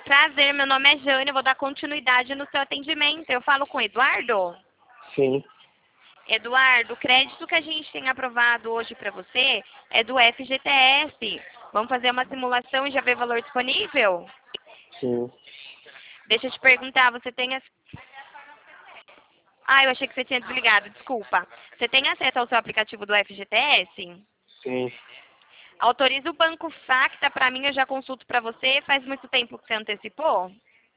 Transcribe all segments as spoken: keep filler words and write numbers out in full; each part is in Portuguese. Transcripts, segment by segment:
Prazer, meu nome é Jane, eu vou dar continuidade no seu atendimento. Eu falo com o Eduardo? Sim, Eduardo, o crédito que a gente tem aprovado hoje para você é do F G T S. Vamos fazer uma simulação e já ver valor disponível? sim, Deixa eu te perguntar, você tem... As... Ah, eu achei que você tinha desligado, desculpa. Você tem acesso ao seu aplicativo do F G T S? sim. Autoriza o Banco Facta para mim, eu já consulto para você. Faz muito tempo que você antecipou?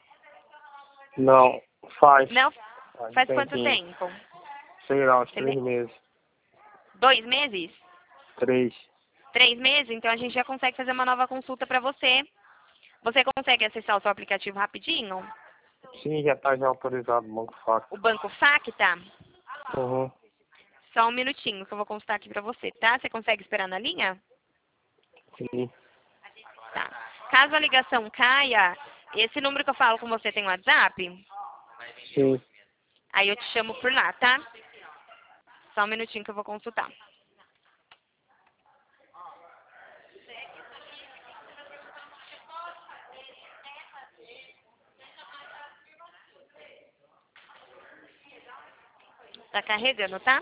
Não, faz. Não? Faz um Faz quanto tempinho. tempo? Sei lá, uns Você três lê? meses. Dois meses? Três. Três meses? Então a gente já consegue fazer uma nova consulta para você. Você consegue acessar o seu aplicativo rapidinho? Sim, já tá já autorizado o Banco Facto. O Banco Facta? Uhum. Só um minutinho que eu vou consultar aqui para você, tá? Você consegue esperar na linha? Sim, Tá. Caso a ligação caia, esse número que eu falo com você tem WhatsApp? sim. Aí eu te chamo por lá, tá? Só um minutinho que eu vou consultar. Tá carregando, tá?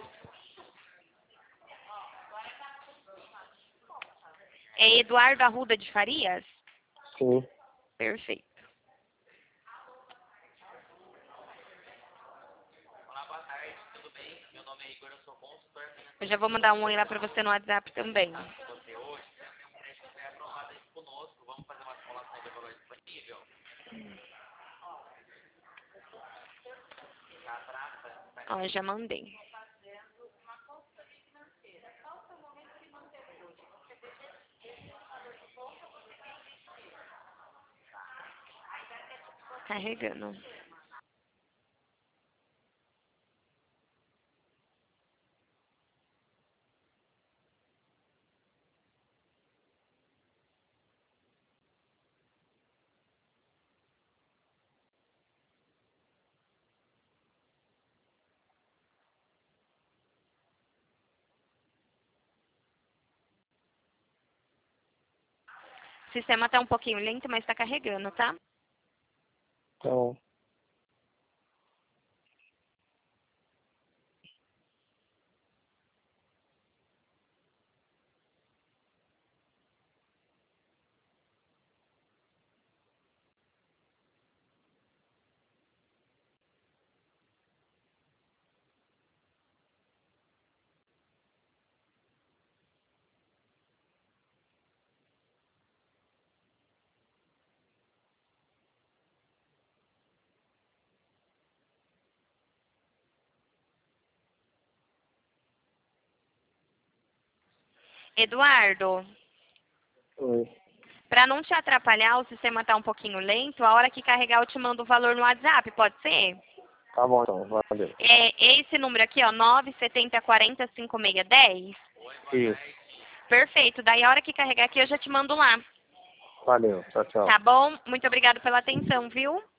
É Eduardo Arruda de Farias? Sim. Perfeito. Eu já vou mandar um oi lá pra você no WhatsApp também. Ó, já mandei. Carregando. O sistema tá um pouquinho lento, mas tá carregando, tá? Então, Eduardo, oi. pra não te atrapalhar, o sistema tá um pouquinho lento. A hora que carregar, eu te mando o valor no WhatsApp, pode ser? Tá bom então, valeu. É esse número aqui, ó, nove sete zero quatro zero cinco seis um zero. Isso. Perfeito. Daí a hora que carregar aqui, eu já te mando lá. Valeu. Tchau, tchau. Tá bom? Muito obrigada pela atenção, viu?